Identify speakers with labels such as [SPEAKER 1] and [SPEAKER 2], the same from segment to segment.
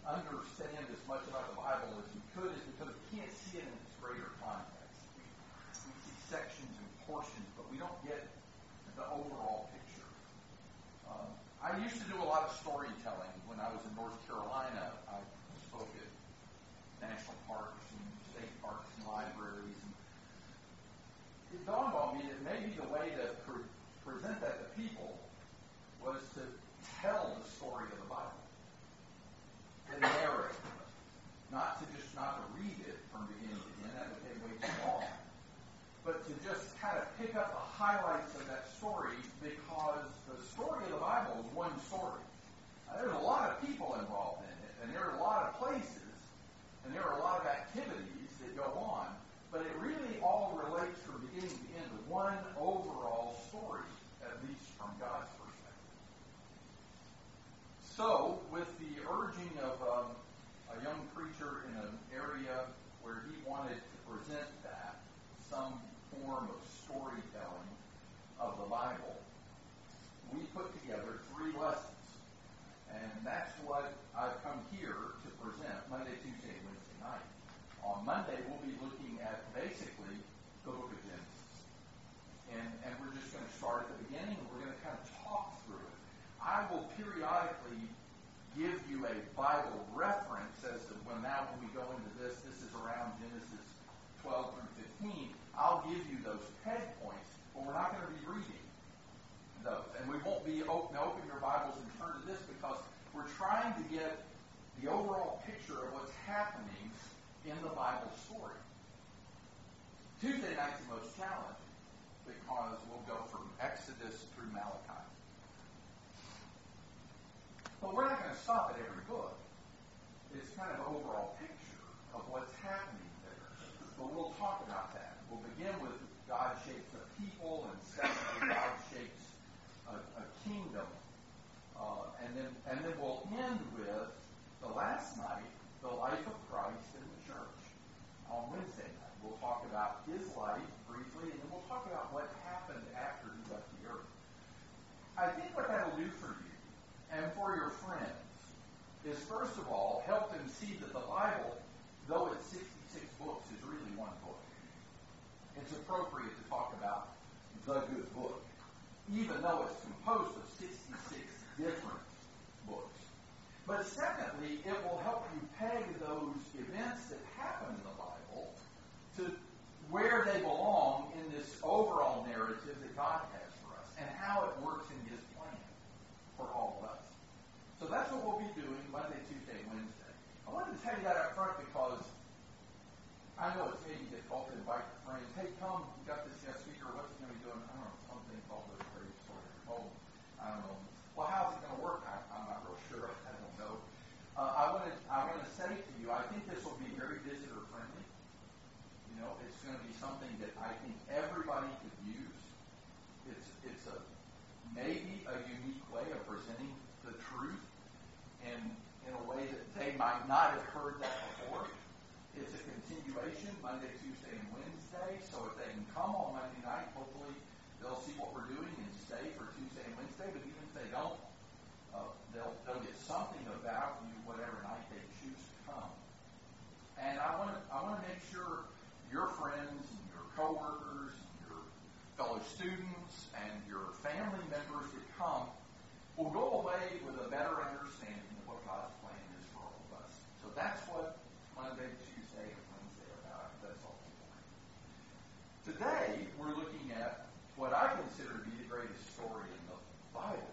[SPEAKER 1] understand as much about the Bible as we could is because we can't see it in its greater context. We see sections and portions, but we don't get the overall picture. I used to do a lot of storytelling when I was in North Carolina. I spoke at national parks and state parks and libraries. And it dawned on me that maybe the way to present that to people was to tell the story of the Bible, the narrative, not to read it from beginning to end. That would take way too long. But to just kind of pick up the highlights of that story, because the story of the Bible is one story. There's a lot of people involved in it, and there are a lot of places, and there are a lot of activities that go on, but it really all relates from beginning to end to one overall story, at least from God's perspective. So, with the urging of a young preacher in an area where he wanted to present that, some form of storytelling of the Bible, we put together 3 lessons. And that's what I've come here to present Monday, Tuesday, and Wednesday night. On Monday, we'll be looking at basically the book of Genesis. And we're just going to start at the beginning, and we're going to kind of talk through it. I will periodically give you a Bible reference as to when we go into this is around Genesis 12 through 15. I'll give you those peg points, but we're not going to be reading those. And we won't be open your Bibles and turn to this because we're trying to get the overall picture of what's happening in the Bible story. Tuesday night's the most challenging because we'll go from Exodus through Malachi. But we're not going to stop at every book. It's kind of an overall picture of what's happening there. But we'll talk about that. We'll begin with God shapes a people, and secondly, God shapes a kingdom. And then we'll end with, the last night, the life of Christ in the church. On Wednesday night, we'll talk about his life briefly, and then we'll talk about what happened after he left the earth. I think what that'll do for you, and for your friends, is first of all, help them see that the Bible, though it's 66 books, is really one book. It's appropriate to talk about the good book, even though it's composed of 66 different books. But secondly, it will help you peg those events that happen in the Bible to where they belong in this overall narrative that God has for us and how it works in his plan for all of us. So that's what we'll be doing Monday, Tuesday, Wednesday. I wanted to tell you that up front because I know it's maybe difficult to invite friends. Hey, come, we got this guest speaker. What's he going to be doing? I don't know, something called the Great Story. Oh, I don't know. Well, how's it going to work? I'm not real sure. I don't know. I want to say to you, I think this will be very visitor friendly. You know, it's going to be something that I think everybody could use. It's maybe a unique way of presenting the truth and in a way that they might not have heard that before. It's a continuation, Monday, Tuesday, and Wednesday. So if they can come on Monday night, hopefully they'll see what we're doing and stay for Tuesday and Wednesday. But even if they don't, they'll get something about you whatever night they choose to come. And I want to make sure your friends and your coworkers and your fellow students and your family members that come will go away with a better understanding of what God's plan is for all of us. So that's what Monday, Tuesday, and Wednesday are about. That's all. Today, we're looking at what I consider to be the greatest story in the Bible.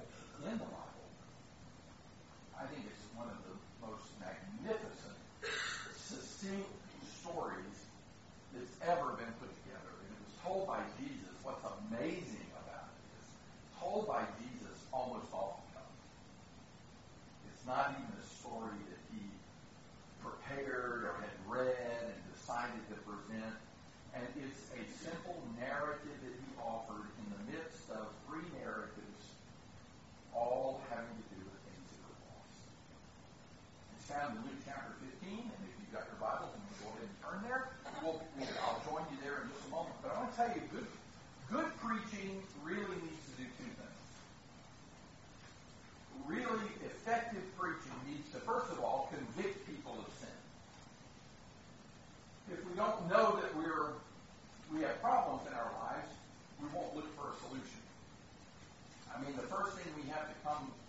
[SPEAKER 1] I think it's one of the most magnificent, succinct stories that's ever been put together. And it was told by Jesus. What's amazing about it is told by Jesus almost off the cuff. It's not even a story that he prepared or had read and decided to present. And it's a simple narrative that he offered in the midst of 3 narratives, all having to do with things that are lost. It's found in Luke chapter 15, and if you've got your Bibles, I'm going to go ahead and turn there. I'll join you there in just a moment. But I want to tell you, good preaching really needs to do 2 things. Really effective preaching needs to, first of all, convict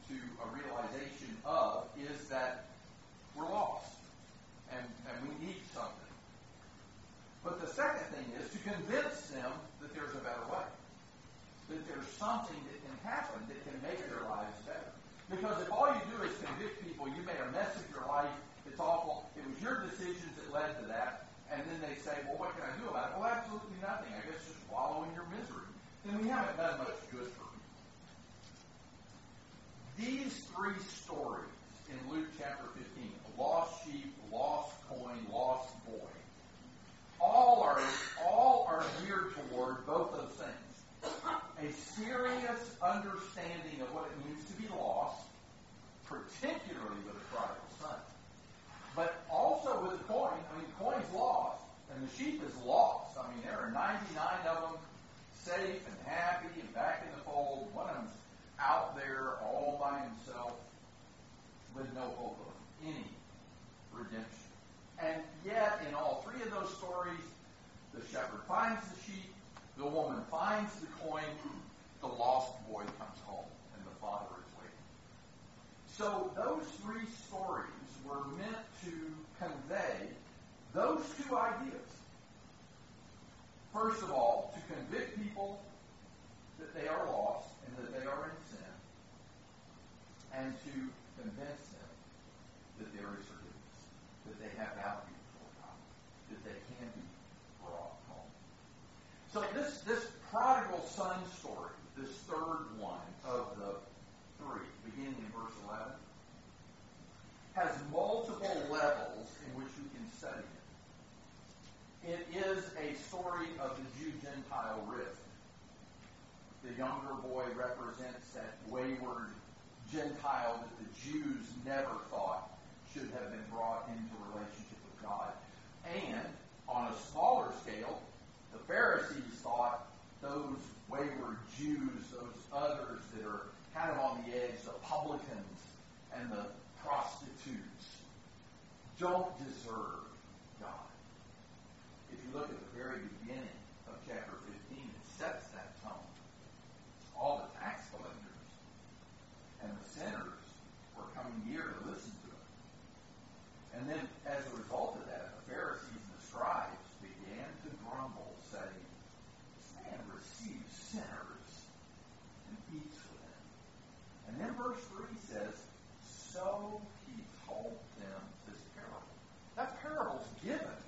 [SPEAKER 1] to a realization of is that we're lost and we need something. But the second thing is to convince them that there's a better way, that there's something that can happen that can make their lives better. Because if all you do is convict people, you made a mess of your life, it's awful, it was your decisions that led to that, and then they say, well, what can I do about it? Well, absolutely nothing. I guess just wallow in your misery. Then we haven't done much good for people. These three stories in Luke chapter 15, lost sheep, lost coin, lost boy, all are geared toward both those things. A serious understanding of what it means to be lost, particularly with a prodigal son. But also with the coin. I mean, the coin's lost, and the sheep is lost. I mean, there are 99 of them safe and happy and back in the fold. One of them's out there all by himself with no hope of any redemption. And yet, in all three of those stories, the shepherd finds the sheep, the woman finds the coin, the lost boy comes home, and the father is waiting. So those three stories were meant to convey those two ideas. First of all, to convict people that they are lost and that they are in sin, and to convince them that there is forgiveness, that they have value before God, that they can be brought home. So this prodigal son story, this third one of the three, beginning in verse 11, has multiple levels in which we can study it. It is a story of the Jew-Gentile rift. The younger boy represents that wayward Gentile that the Jews never thought should have been brought into relationship with God. And on a smaller scale, the Pharisees thought those wayward Jews, those others that are kind of on the edge, the publicans and the prostitutes, don't deserve God. If you look at the very beginning of chapter 15, it sets that tone. All the tax collectors and the sinners were coming near to listen to him. And then, as a result of that, the Pharisees and the scribes began to grumble, saying, "This man receives sinners and eats with them." And then verse 3 says, "So he told them this parable." That parable's given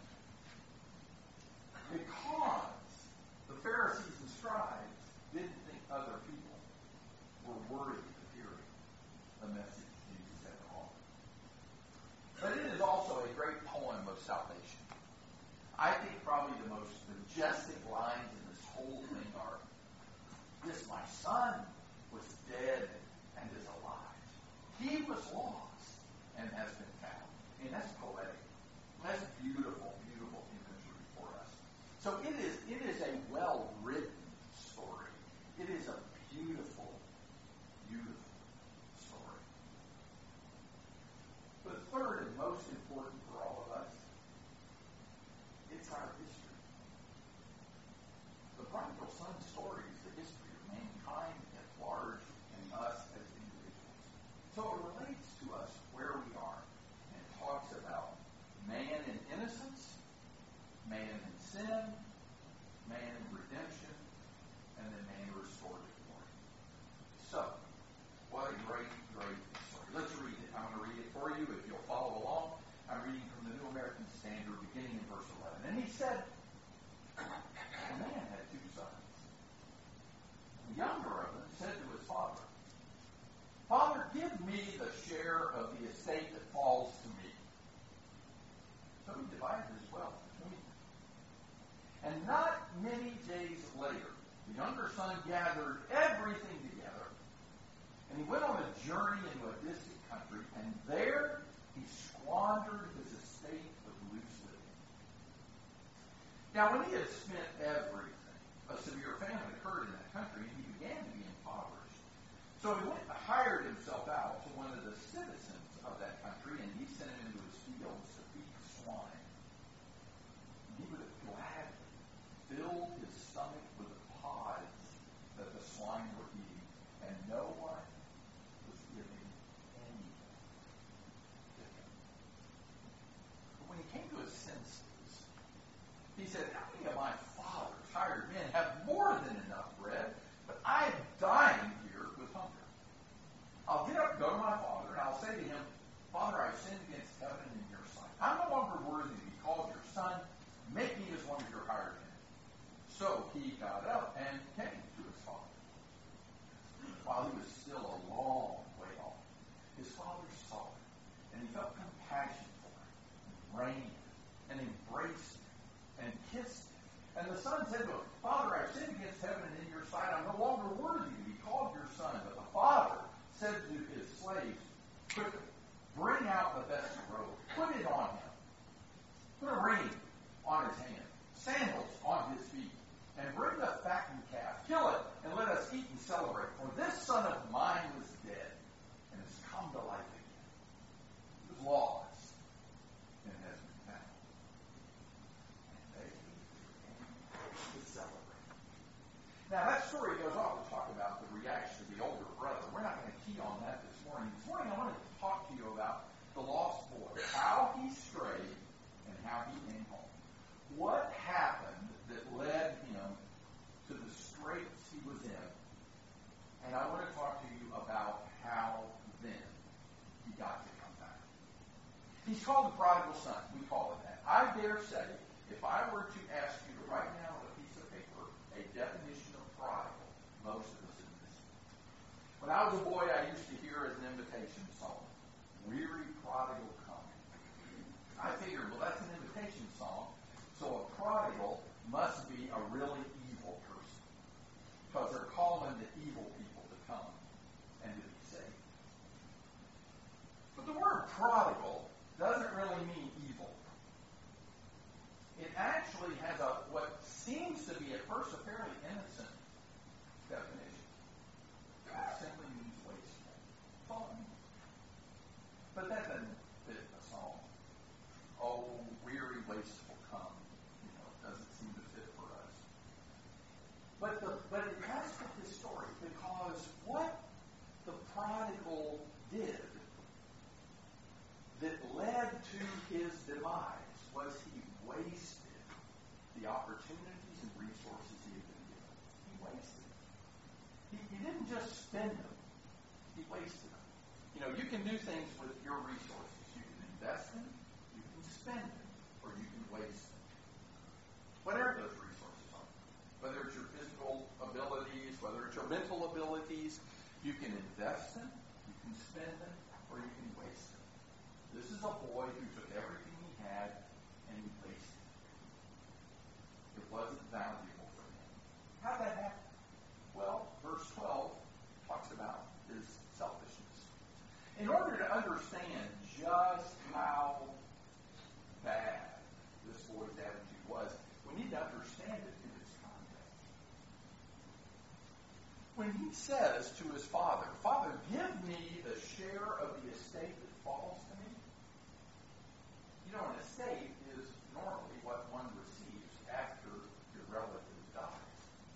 [SPEAKER 1] because the Pharisees and scribes didn't think other people were worthy of hearing the message Jesus had to offer. But it is also a great poem of salvation. I think probably the most majestic lines in this whole thing are, "This my son was dead and is alive. He was lost and has been found." I mean, that's poetic. That's beautiful, beautiful imagery for us. So it is a well-written story. It is a beautiful, beautiful story. But third and most important for all of us, it's our history. The prodigal son story is the history of mankind at large and us as individuals. So it relates to us where we are and talks about man in innocence, man in sin, man in redemption, and then man restored to glory. So, what a great, great story. Let's read it. I'm going to read it for you if you'll follow along. I'm reading from the New American Standard beginning in verse 11. And he said, "A man had two sons. The younger of them said to his father, 'Father, give me the share of the estate that falls to me.' So he divided his wealth between them. And not many days later, the younger son gathered everything together, and he went on a journey into a distant country, and there he squandered his estate with loose living. Now, when he had spent everything, a severe famine occurred in that country, and he began to be impoverished. So he went and hired himself out to one of the citizens of that country, and he sent him into his fields to feed swine. And he would have gladly filled his stomach with the pods that the swine were eating, and no one was giving say to him, Father, I've sinned against heaven and in your sight. I'm no longer worthy to be called your son. Make me as one of your hired men. So he got up and came to his father. While he was still a long way off, his father saw it, and he felt compassion for him, and ran and embraced him and kissed him. And the son said to him, Father, I've sinned against heaven and in your sight. I'm no longer worthy to be called your son. But the father said to his slaves, quickly, bring out the best robe, put it on him, put a ring on his hand, sandals on his feet, and bring the fattened calf, kill it, and let us eat and celebrate. For this son of mine was dead and has come to life again. He was lost and has been found. And they began to celebrate. Now that story goes on to talk about the reaction of the older brother. We're not going to key on that this morning. This morning I wanted to talk to you about the lost boy, how he strayed and how he came home. What happened that led him to the straits he was in? And I want to talk to you about how then he got to come back. He's called the prodigal son. We call it that. I dare say, if I were to ask you to write down on a piece of paper a definition of prodigal, most of us would miss it. When I was a boy, I used to hear as an invitation song, Weary Prodigal Come. I figured, well, that's an invitation song, so a prodigal must be a really evil person, because they're calling the evil people to come and to be saved. But the word prodigal doesn't really mean evil. It actually has what seems to be at first a fairly innocent definition. It simply means wasteful, fun. But that doesn't fit a song. Oh, weary, wasteful come. It doesn't seem to fit for us. But it has fit this story, because what the prodigal did that led to his demise was he wasted the opportunities and resources he had been given. He wasted them. He didn't just spend them. He wasted them. You can do things with your resources. You can invest them, you can spend them, or you can waste them. Whatever those resources are. Whether it's your physical abilities, whether it's your mental abilities, you can invest them, you can spend them, or you can waste them. This is a boy who took everything he had and he wasted it. It wasn't valuable for him. How did that happen? Well, verse 12 talks about his selfishness. In order to understand just how bad this boy's attitude was, we need to understand it in its context. When he says to his father, Father, give me the share of the estate that falls to me. An estate is normally what one receives after your relative dies.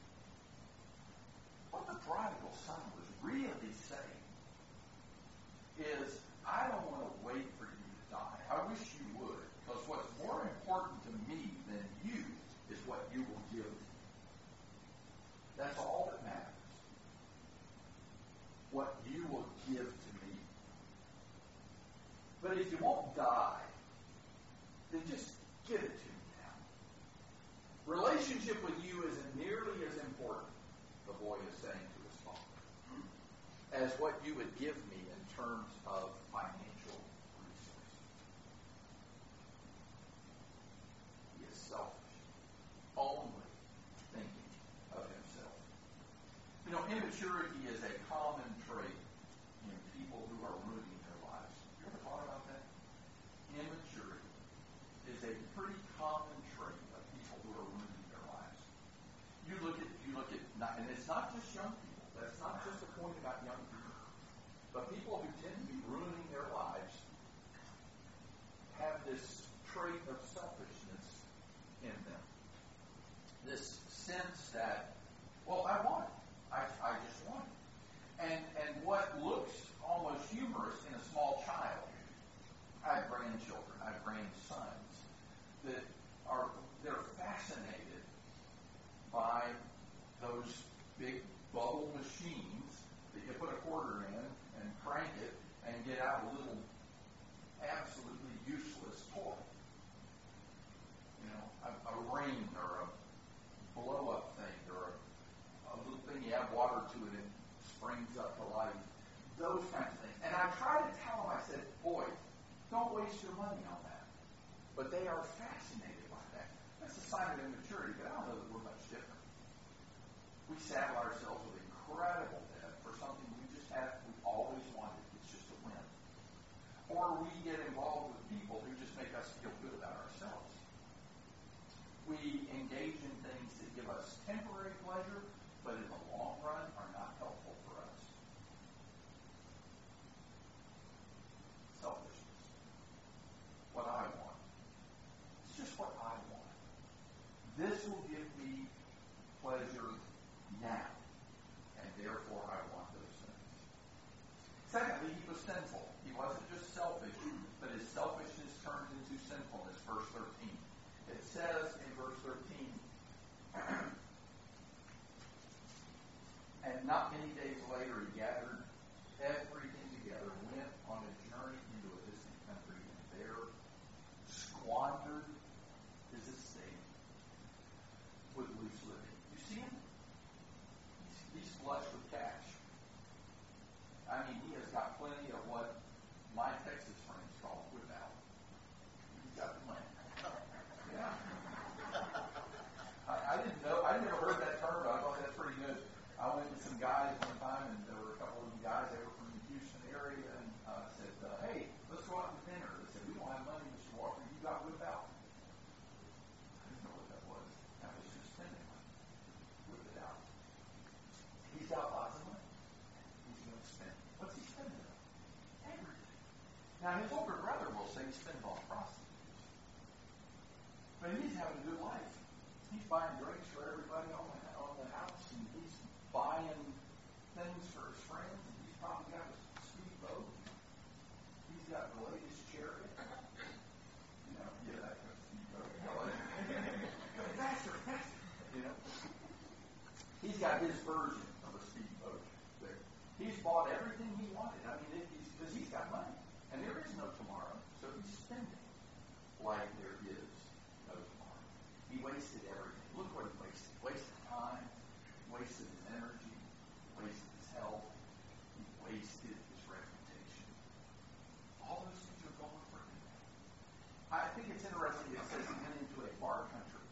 [SPEAKER 1] What the prodigal son was really saying is, I don't want to wait for you to die. I wish you would, because what's more important to me than you is what you will give me. That's all that matters. What you will give to me. But if you won't die, then just give it to me now. Relationship with you isn't nearly as important, the boy is saying to his father, as what you would give me in terms of financial resources. He is selfish, only thinking of himself. Immaturity is a common trait in people who are ruining their lives. You ever thought about that? Immaturity is a pretty common trait of people who are ruining their lives. You look at, and it's not just young people. That's not just a point about young people. But people who tend to be ruining their lives have this trait of selfishness in them. This sense that, well, I want it. I just want it. And what looks almost humorous in a small child, I have grandchildren, I have grandsons, they're fascinated by those big bubble machines that you put a quarter in and crank it and get out a little Don't waste your money on that. But they are fascinated by that. That's a sign of immaturity, but I don't know that we're much different. We saddle ourselves with incredible debt for something we've always wanted. It's just a whim. Or we get involved with people who just make us feel good about ourselves. We engage in things that give us temporary pleasure, but in the long run are not helpful for us. Selfishness. What I want. It's just what I want. This will give me pleasure now, and therefore I want those things. Secondly, he was sinful. He wasn't just selfish, but his selfishness turned into sinfulness. Verse 13. It says in verse 13, and not many days later he gathered everything together, went on a journey into a distant country, and there squandered his estate with loose living. You see him? He's flush with cash. I mean, he has got plenty of what my Texas friends call without. He's got plenty. Yeah. I didn't know. I never heard that term, but I thought that's pretty good. I went with some guys one time, and there were a couple of guys. They were from the Houston area, and said, "Hey, let's go out to dinner." They said, "We don't have money, Mr. Walker. You got without?" I didn't know what that was. That was just spending money. Whip it out. He's got lots of money. He's going to spend. What's he spending on? Everything. Now, his older brother will say he spends on prostitutes. But he's having a good life. He's buying drinks for everybody on the house, and he's buying things for his friends, and he's probably got a speedboat. He's got the latest chariot. You know, yeah, that kind of speedboat. Faster, faster. You know, he's got his version of a speedboat there. He's bought everything he wanted. I mean, because he's got money, and there is no tomorrow, so he's spending like there is no tomorrow. He wasted everything. Look what he wasted. Wasted time, wasted his energy, wasted his health, he wasted his reputation. All those things are gone for him. I think it's interesting that it says he went into a far country.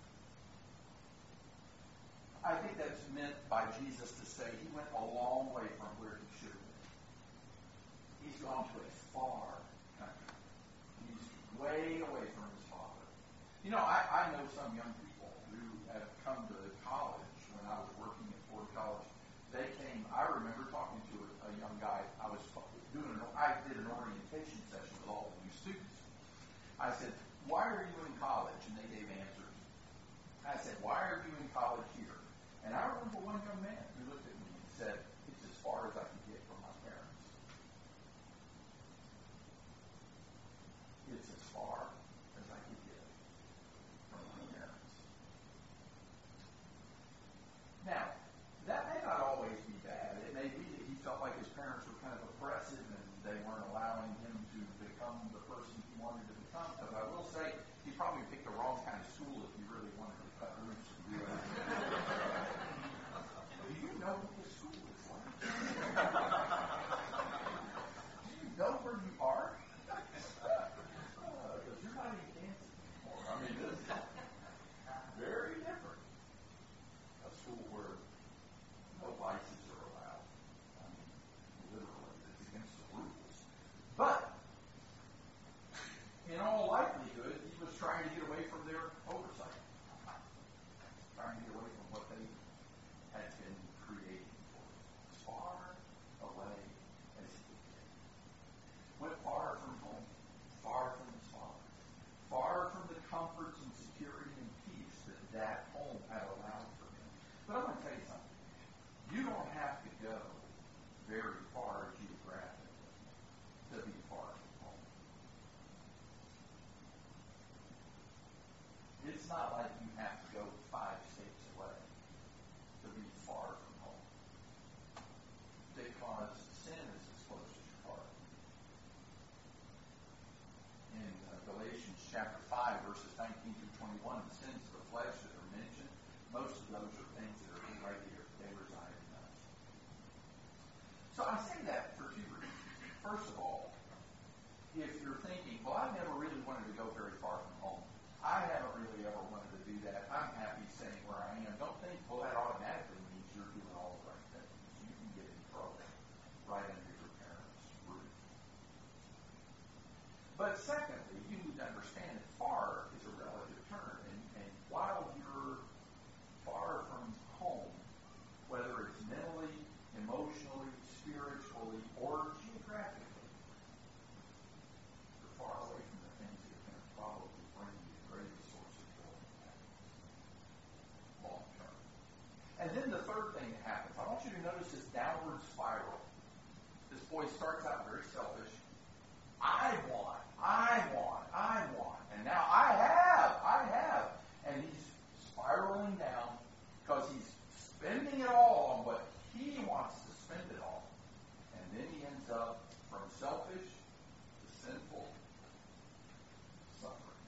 [SPEAKER 1] I think that's meant by Jesus to say he went a long way from where he should have been. He's gone to a far country. He's way away from his father. You know, I know some young people who have come to college when I was working at Ford College. They came, I remember talking to a young guy. I did an orientation session with all the new students. I said, "Why are you in college?" And they gave answers. I said, "Why are you in college here?" And I remember one young man who looked at me and said, "It's as far as I can get from my parents." It's as far as I can get from my parents. Now, that may not always be bad. It may be that he felt like his parents were kind of oppressive and they weren't allowing him to become the person he wanted to become. Because I will say, he probably picked the wrong kind of school if he really wanted to cut roots and do that. Do you know what the school is like? Do you know where you are? Because you're not in Kansas anymore. I mean, this is very different. A school where no vices are allowed. I mean, literally, it's against the rules. But, in all likelihood, he was trying to get away from their if you're thinking, well, I never really wanted to go very far from home. I haven't really ever wanted to do that. I'm happy staying where I am. Don't think, well, that automatically means you're doing all the right things. You can get in trouble right under your parents' roof. But secondly, you need to understand that far is a relative term. And while you're far from home, whether it's mentally, emotionally, spiritually, or geographically, you're far away from the things that can probably bring you the greatest source of joy and happiness long term. And then the third thing that happens, I want you to notice this downward spiral. This boy starts out very selfish. I want. And now I have. And he's spiraling down because he's spending it all on what he wants to spend it on. And then he ends up from selfish to sinful suffering.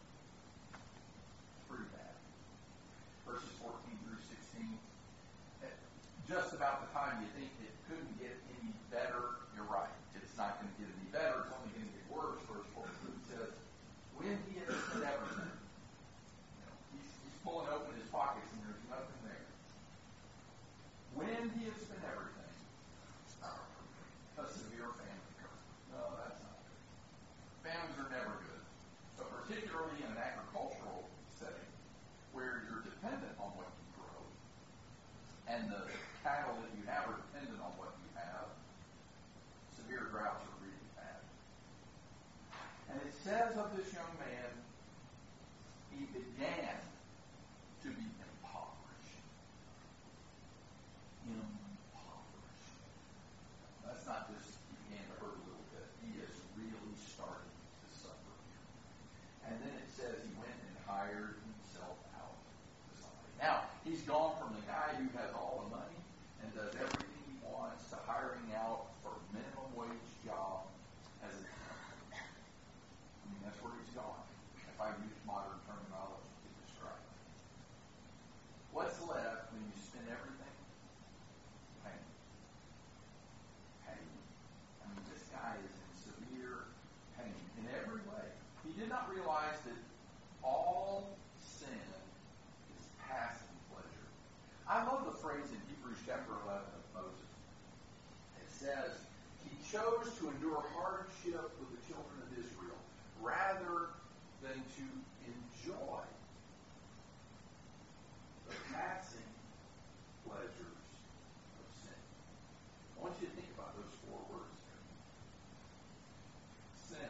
[SPEAKER 1] Pretty bad. Verses 14 through 16. Just about the time you think it couldn't get any better, you're right. It's not going to get any better. It's only going to get worse. Verse 14 says, when he had spent everything, he's pulling open his pockets and there's nothing there. When he had spent everything, a severe famine occurred. No, that's not good. Famines are never good. So particularly in an agricultural setting where you're dependent on what you grow, and the cattle that you have are dependent on what you have, severe droughts are really bad. And it says of this young man, he began to be impoverished. That's not just he began to hurt a little bit. He is really starting to suffer here. And then it says he went and hired himself out to somebody. Now, he's gone from the guy who has all the money and does everything he wants to hiring out for a minimum wage job as a tenant. I mean, that's where he's gone, if I use modern terminology to describe it. What's left when you spend everything? Pain. Pain. I mean, this guy is in severe pain in every way. He did not realize that all sin is passing pleasure. I love the phrase in Hebrews chapter 11 of Moses. It says, he chose to endure hardship with the children of Israel rather than to enjoy the passing pleasures of sin. I want you to think about those four words there. Sin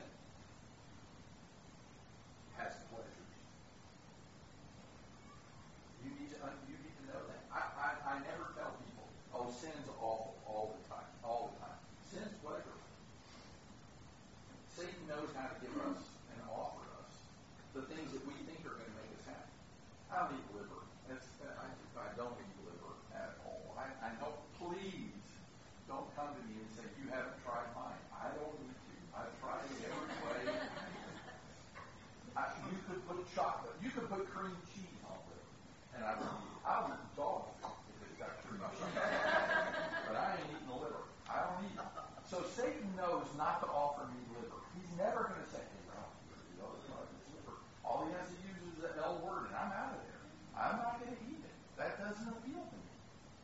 [SPEAKER 1] has pleasures. You need to know that. I never tell people, oh, sin's awful all the time. Sin's pleasurable. Satan knows how to give us and offer us the things that we think are going to make us happy. I don't eat liver. I don't eat liver at all. I know, please don't come to me and say, you haven't tried mine. I don't need to. I've tried it every way. You could put chocolate. You could put cream cheese on liver. And I would eat it. I'll eat dog food if it's got too much on it. But I ain't eating the liver. I don't eat it. So Satan knows not to offer me liver. He's never going to say, hey, Ralph, it's liver. All he has to use is the L word, and I'm out of there. I'm not going to eat it. That doesn't appeal to me.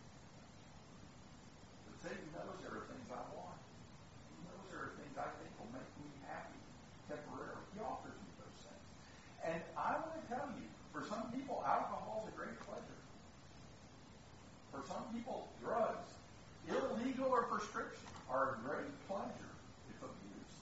[SPEAKER 1] But Satan knows there are things I want. He knows there are things I think will make me happy temporarily. He offers me those things. And I want to tell you, for some people, alcohol is a great pleasure. For some people, drugs, illegal or prescription, are a great pleasure if abused.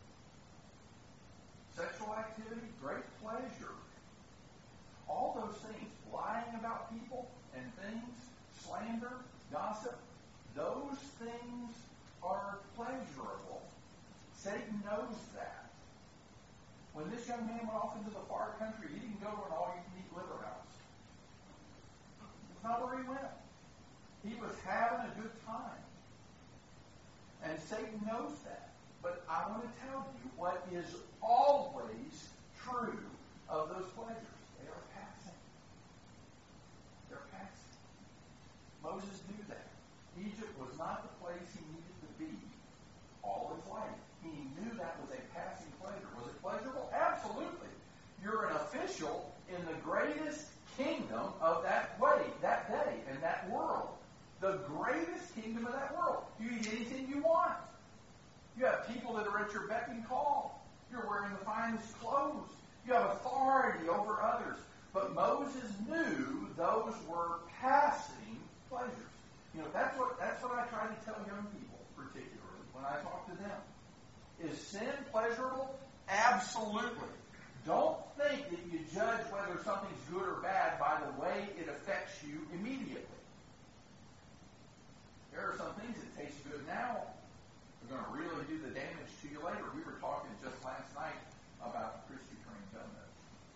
[SPEAKER 1] Sexual activity, great pleasure. All those things, lying about people and things, slander, gossip, those things are pleasurable. Satan knows that. When this young man went off into the far country, he didn't go to an all-you-can-eat liver house. That's not where he went. He was having a good time. And Satan knows that. But I want to tell you what is always true of those pleasures. They are passing. They're passing. Moses knew that. Egypt was not the place he needed to be all his life. He knew that was a have people that are at your beck and call. You're wearing the finest clothes. You have authority over others. But Moses knew those were passing pleasures. That's what I try to tell young people, particularly when I talk to them. Is sin pleasurable? Absolutely. Don't think that you judge whether something's good or bad by the way it affects you immediately. There are some things that taste good now. They're going to really do the damage to you later. We were talking just last night about Krispy Kreme donuts.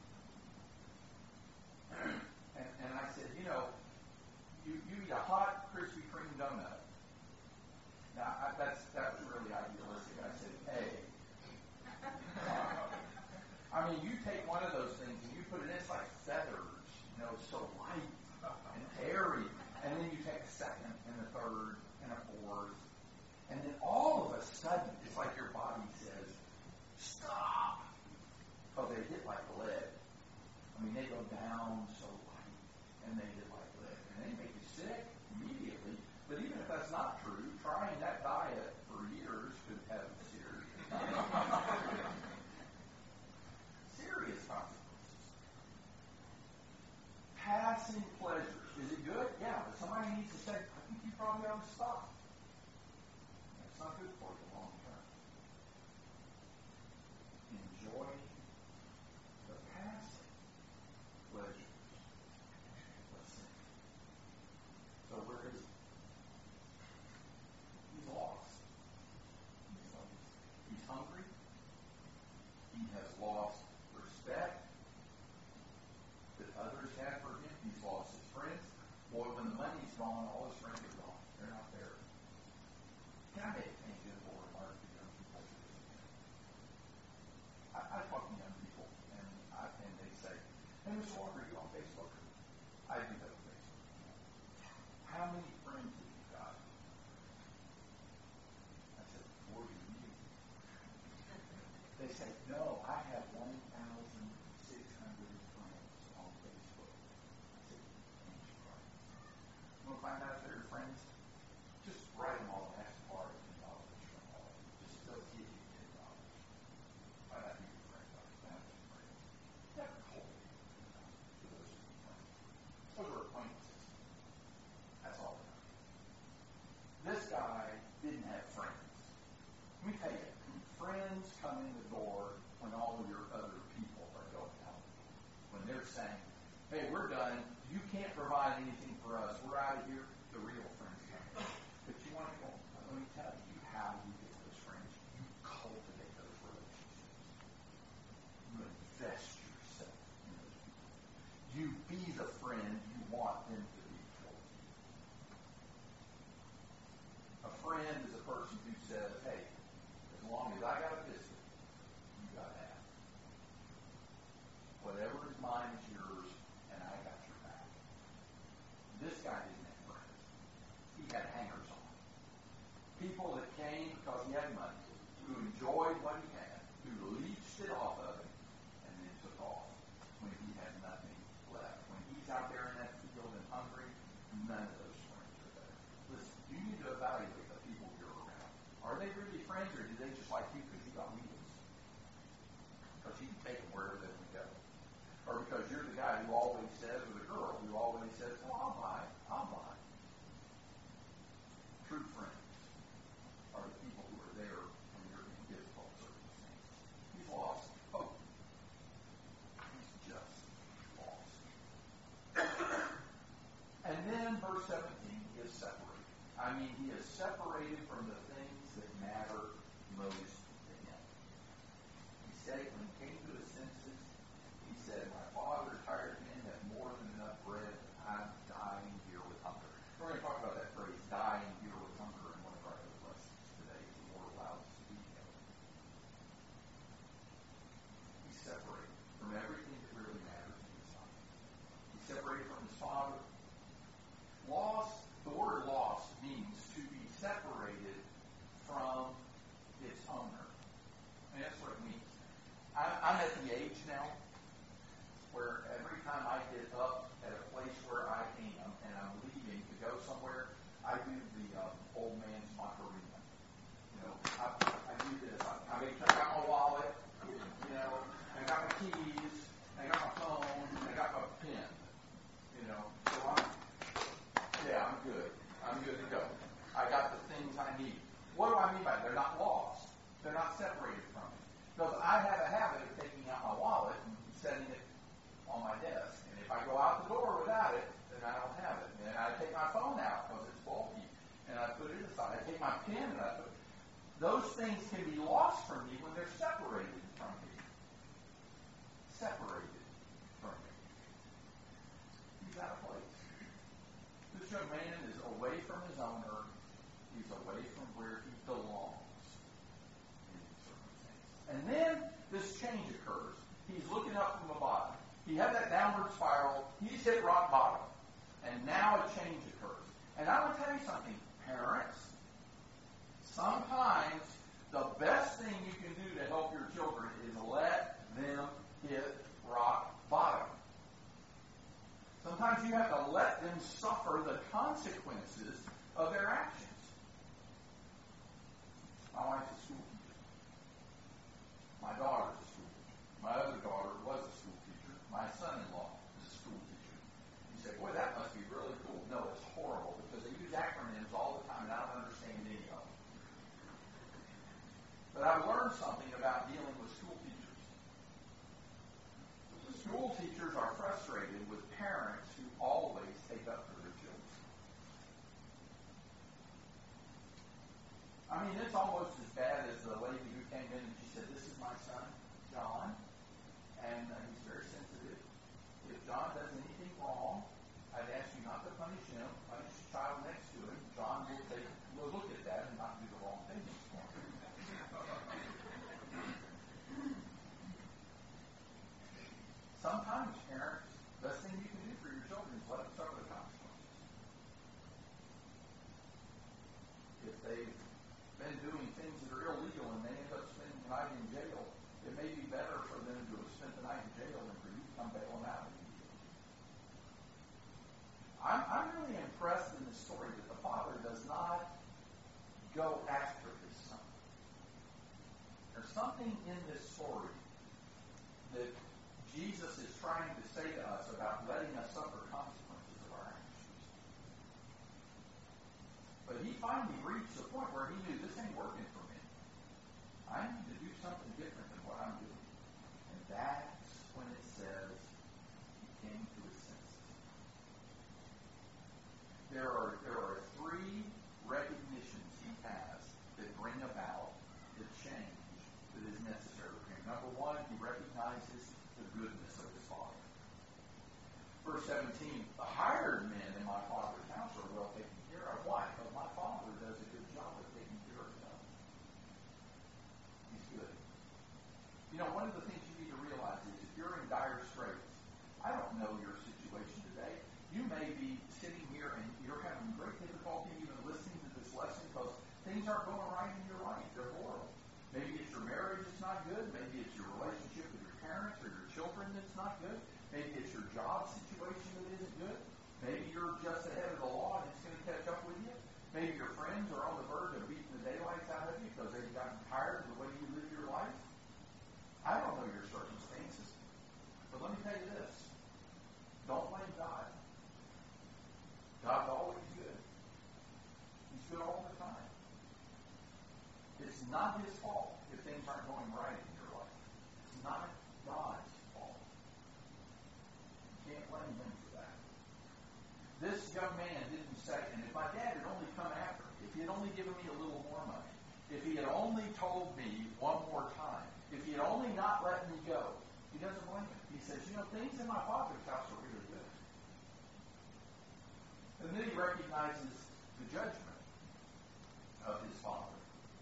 [SPEAKER 1] And I said, you eat a hot Krispy Kreme donut. Now, that was really idealistic. I said, hey. You take one of those things and you put it in, it's like feathers, so light and airy. And then you take a second and a third and a fourth. And then all of a sudden, it's like your body says, stop. Because they hit like lead. They go down so light and they hit like lead. And they make you sick immediately. But even if that's not true, trying that diet for years could have serious consequences. Passing pleasures. Is it good? Yeah, but somebody needs to say, I think you probably ought to stop. That's not good for you long term. Enjoy the passing pleasures of sin. So where is he? He's lost. He's hungry. He has lost respect that others have for him. He's lost his friends. Boy, when the money's gone, all his friends are gone. They're not there. Can I make a tangible remark to young people? I talk to young people, and they say, hey, Mr. Walker, are you on Facebook? I do have a Facebook. How many friends have you got? I said, 40 you. They say, no, I have 1,600 friends on Facebook. I said, Jesus Christ. You want to find out if they're your friends? Just write them all and ask them for $10 from all of them. Just see if you get $10. Find out who your friends are. Find out your friends. Never cultivate to those who are friends. Those are acquaintances. That's all they are. This guy didn't have friends. Let me tell you, friends come in the door when all of your other people are going out. When they're saying, hey, we're done. You can't provide anything for us. We're out of here. The real friends come. But you want to go, let me tell you how you get those friends. You cultivate those relationships. You invest yourself in those people. You be the friend you want them to be for you. A friend is a person who says, hey, as long as I got a biscuit, you got half. Whatever is mine is yours, and I got your back. This guy didn't have friends. He had hangers on. People that came because he had money, who enjoyed what he had, who leached it off of him, and then took off when he had nothing left. When he's out there in that field and hungry, none of those friends are there. Listen, you need to evaluate the people you're around. Are they really friends, or do they just like you because you got wheels? Because you can take them wherever they want to go. Or because you're the guy who always says, or the girl who always says, oh, I'll buy. True friends are the people who are there when you're in difficult circumstances. He's lost hope. He's just lost. And then verse 17, he is separated. He is separated from the things that matter most to keys, I got my phone, I got my pen. So I'm good. I'm good to go. I got the things I need. What do I mean by that? They're not lost. They're not separated from me. Because I have a habit of taking out my wallet and setting it on my desk. And if I go out the door without it, then I don't have it. And then I take my phone out because it's bulky, and I put it aside. I take my pen and I put it. Those things can be lost from me when they're separated from me. Separated from me. He's out of place. This young man is away from his owner. He's away from where he belongs in these circumstances. And then this change occurs. He's looking up from the bottom. He had that downward spiral. He's hit rock bottom. And now a change occurs. And I want to tell you something, parents. Sometimes the best thing you can do to help your children is let them hit rock bottom. Sometimes you have to let them suffer the consequences of their actions. My wife's a school teacher. My daughter's a school teacher. My other daughter was a school teacher. My son-in-law is a school teacher. You say, boy, that must be really cool. No, it's horrible because they use acronyms all the time and I don't understand any of them. But I've learned something about dealing with school teachers. School teachers are frustrated with parents who always take up for their children. I mean, it's almost as bad as the lady who came in and she said, this is my son, John, and he's very sensitive. If John does anything wrong, I'd ask you not to punish him, punish the child next to him. John will look at that and not do the wrong thing. Sometimes, parents, the best thing you can do for your children is let them suffer the consequences. If they've been doing things that are illegal and they end up spending the night in jail, it may be better for them to have spent the night in jail than for you to come bail them out immediately. I'm really impressed in this story that the father does not go after his son. There's something in this story that Jesus is trying to say to us about letting us suffer consequences of our actions. But he finally reached the point where he knew this ain't working for me. I need to do something different than what I'm doing. And that's when it says he came to his senses. There are three recognitions he has that bring about the change that is necessary for him. Number one, he recognizes the goodness of his father. Verse 17, the hired men in my father's house are well taken care of. Why? Because my father does a good job of taking care of them. He's good. One of the things you need to realize is if you're in dire straits, I don't know your situation today. You may be sitting here and you're having great difficulty even listening to this lesson because things aren't going right in your life. They're horrible. Maybe it's your marriage that's not good. Maybe it's your relationship with your parents or your children that's not good. Maybe it's your job situation that isn't good. Maybe you're just ahead of the law and it's going to catch up with you. Maybe your friends are on the verge of beating the daylights out of you because they've gotten tired of the way you live your life. I don't know your circumstances. But let me tell you this. Don't blame God. God's always good. He's good all the time. It's not his fault if things aren't going right in your life. It's not God's fault. You can't blame him for that. This young man didn't say, and if my dad had only come after me, if he had only given me a little more money, if he had only told me one more time, if he had only not let me go, he doesn't blame him. He says, things in my father's house are really good. And then he recognizes the judgment of his father.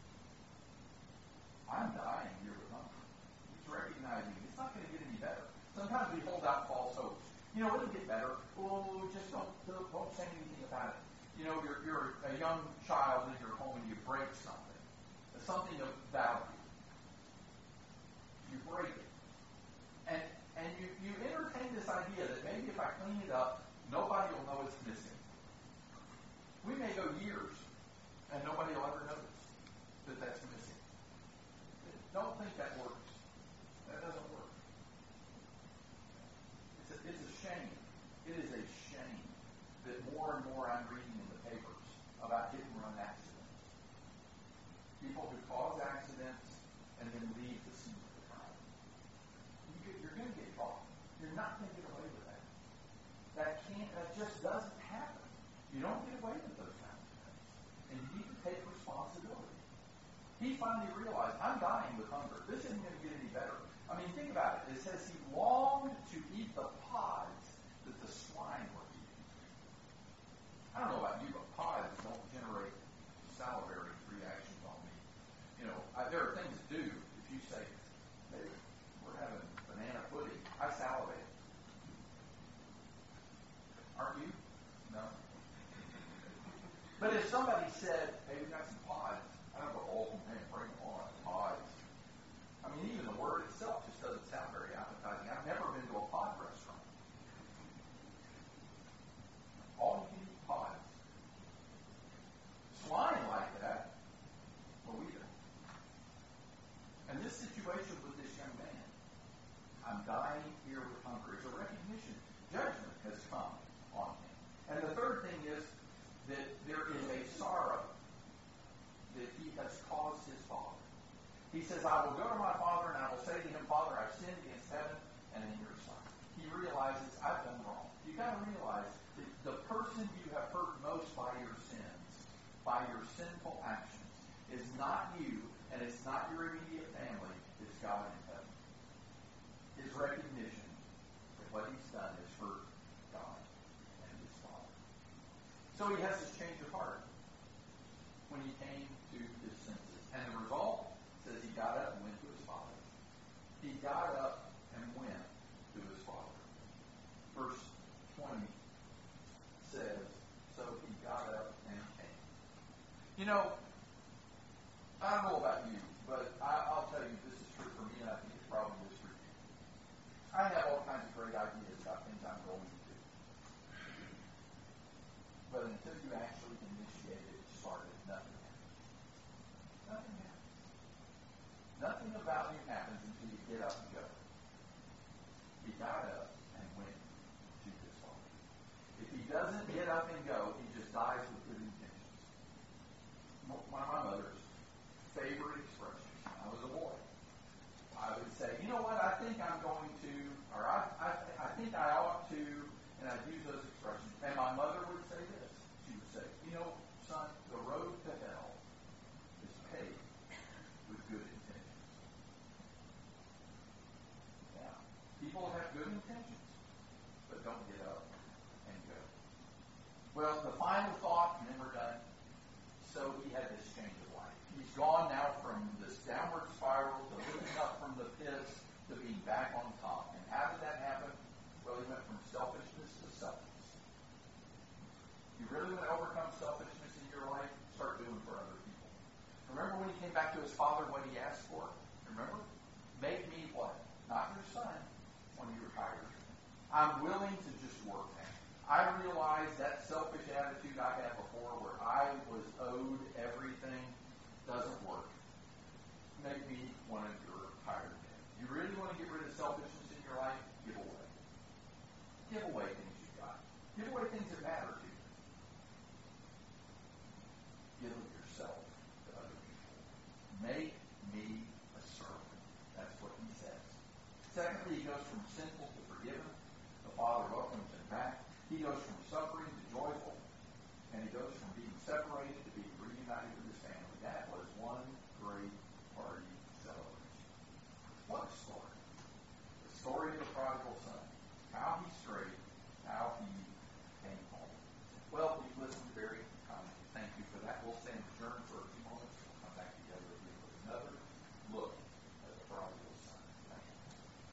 [SPEAKER 1] I'm dying here with hunger. He's recognizing it's not going to get any better. Sometimes we hold out false hopes. It'll get better. Oh, just don't say anything about it. You're a young child in your home and you break something of value. You break it. And you entertain this idea that maybe if I clean it up, nobody will know it's missing. We may go years and nobody will ever notice that that's missing. Don't think that works. That doesn't work. shame. It is a shame that more and more I'm reading in the papers about hit-and-run accidents. People who cause accidents and then leave the scene of the crime. You're going to get caught. You're not going to get away with that. That just doesn't happen. You don't get away with those kinds of things. And you need to take responsibility. He finally realized, I'm dying with hunger. This isn't going to get any better. I mean, think about it. It says he longed to eat the pods that the swine were eating. I don't know about you, but pods don't generate salivary reactions on me. There are things that do. If you say, hey, we're having banana pudding, I salivate. Aren't you? No. But if somebody said, hey, we got some pods, I don't go, oh, man, bring them on, pods. I mean, even the word itself just doesn't sound very appetizing. I've never been to a pod restaurant. All you can eat pods. Swine like that, but we don't. And this situation with this young man, I'm dying here with hunger, is a recognition. Judgment has come on him. And the third thing is that there is a sorrow that he has caused his father. He says, I will go to my father and I will say to him, Father, I've sinned against heaven and in your son. He realizes, I've done wrong. You've got to realize that the person you have hurt most by your sins, by your sinful actions, is not you and it's not your immediate family, it's God in heaven. His recognition that what he's done is hurt God and his Father. So he has this change of heart when he came to his senses. And the result says he got up and went to his father. He got up and went to his father. Verse 20 says, so he got up and came. I don't know about you, but I'll tell you this is true for me, and I think it probably is for you. I have all kinds of great ideas about things I'm going to do. But until you actually initiate it, start it, nothing happens. Nothing happens. Nothing about you happens until you get up and go. He got up and went to his father. If he doesn't get up and go, he just dies with good intentions. One of my mother's favorite expressions when I was a boy, I would say, you know what, I think I'm going to, or I think I ought to, and I'd use those expressions. And my mother would say this. She would say, son, the road to hell is paved with good intentions. Yeah. People have good intentions, but don't get up and go. Well, the final thought, and then we're done. So he had this change of life. He's gone now from this downward spiral to looking up from the pits to being back on top. And how did that happen? Well, he went from selfishness to selfless. You really want to overcome selfishness in your life? Start doing for other people. Remember when he came back to his father, what he asked for? Remember? Make me what? Not your son when you retire. I'm willing to just work now. I realize that selfish attitude I had before where I was owed everything doesn't work. Make me one of your hired men. You really want to get rid of selfishness in your life? Give away. Give away things you've got. Give away things that matter to you. Give of yourself to other people. Make me a servant. That's what he says. Secondly, he goes from sinful to forgiven. The Father welcomes him back. He goes from suffering to joyful. And he goes from being separated to being reunited